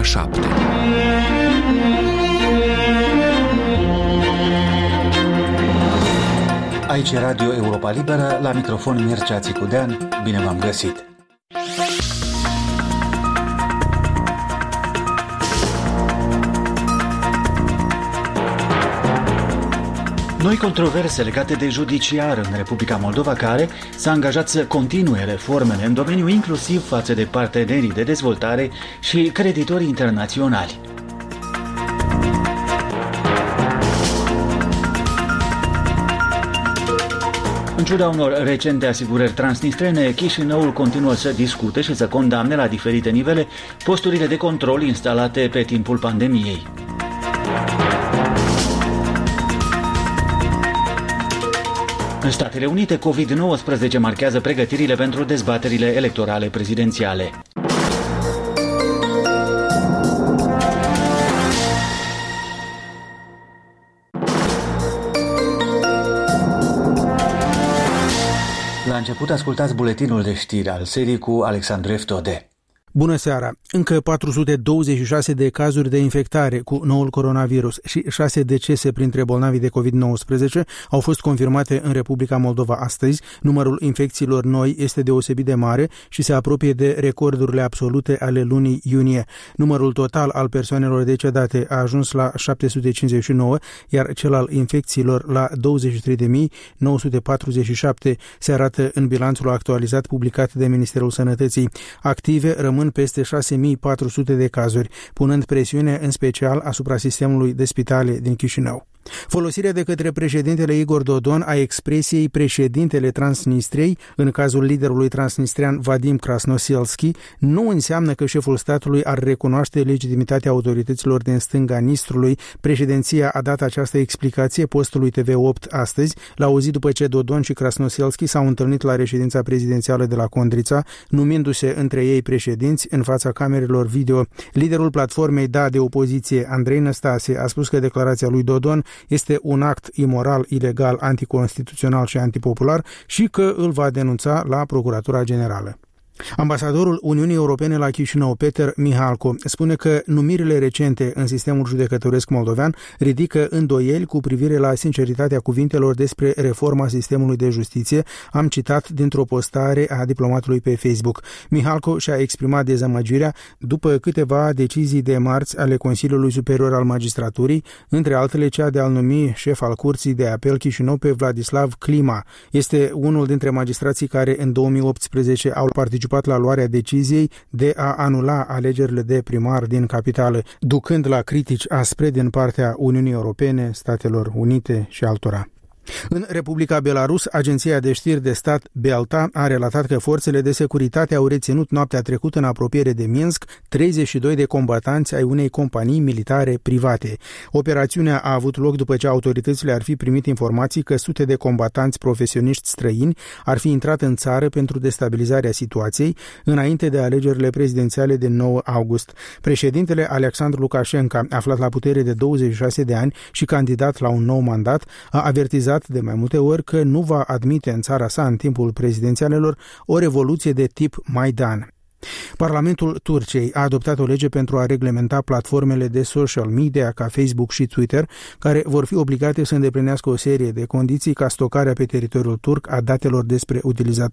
7. Aici e Radio Europa Liberă, la microfon Mircea Țicudean. Bine v-am găsit! Noi controverse legate de judiciar în Republica Moldova, care s-a angajat să continue reformele în domeniu, inclusiv față de partenerii de dezvoltare și creditorii internaționali. În ciuda unor recente asigurări transnistrene, Chișinăul continuă să discute și să condamne la diferite nivele posturile de control instalate pe timpul pandemiei. În Statele Unite, COVID-19 marchează pregătirile pentru dezbaterile electorale prezidențiale. La început ascultați buletinul de știri al serii cu Alexandru Eftode. Bună seara! Încă 426 de cazuri de infectare cu noul coronavirus și 6 decese printre bolnavii de COVID-19 au fost confirmate în Republica Moldova astăzi. Numărul infecțiilor noi este deosebit de mare și se apropie de recordurile absolute ale lunii iunie. Numărul total al persoanelor decedate a ajuns la 759, iar cel al infecțiilor la 23.947, se arată în bilanțul actualizat publicat de Ministerul Sănătății. Active rămân peste 6.400 de cazuri, punând presiune în special asupra sistemului de spitale din Chișinău. Folosirea de către președintele Igor Dodon a expresiei președintele Transnistriei, în cazul liderului transnistrian Vadim Krasnoselski, nu înseamnă că șeful statului ar recunoaște legitimitatea autorităților din stânga Nistrului. Președinția a dat această explicație postului TV8 astăzi, la o zi după ce Dodon și Krasnoselski s-au întâlnit la reședința prezidențială de la Condrița, numindu-se între ei președinți în fața camerelor video. Liderul platformei Da de opoziție, Andrei Năstase, a spus că declarația lui Dodon este un act imoral, ilegal, anticonstituțional și antipopular și că îl va denunța la Procuratura Generală. Ambasadorul Uniunii Europene la Chișinău, Peter Mihalko, spune că numirile recente în sistemul judecătoresc moldovean ridică îndoieli cu privire la sinceritatea cuvintelor despre reforma sistemului de justiție. Am citat dintr-o postare a diplomatului pe Facebook. Mihalko și-a exprimat dezamăgirea după câteva decizii de marți ale Consiliului Superior al Magistraturii, între altele cea de a-l numi șef al Curții de Apel Chișinău pe Vladislav Klima. Este unul dintre magistrații care în 2018 au participat la luarea deciziei de a anula alegerile de primar din capitală, ducând la critici aspre din partea Uniunii Europene, Statelor Unite și altora. În Republica Belarus, agenția de știri de stat Belta a relatat că forțele de securitate au reținut noaptea trecută în apropiere de Minsk 32 de combatanți ai unei companii militare private. Operațiunea a avut loc după ce autoritățile ar fi primit informații că sute de combatanți profesioniști străini ar fi intrat în țară pentru destabilizarea situației înainte de alegerile prezidențiale de 9 august. Președintele Alexandru Lukashenko, aflat la putere de 26 de ani și candidat la un nou mandat, a avertizat de mai multe ori că nu va admite în țara sa în timpul prezidențialelor o revoluție de tip Maidan. Parlamentul Turciei a adoptat o lege pentru a reglementa platformele de social media ca Facebook și Twitter, care vor fi obligate să îndeplinească o serie de condiții ca stocarea pe teritoriul turc a datelor despre utilizatori.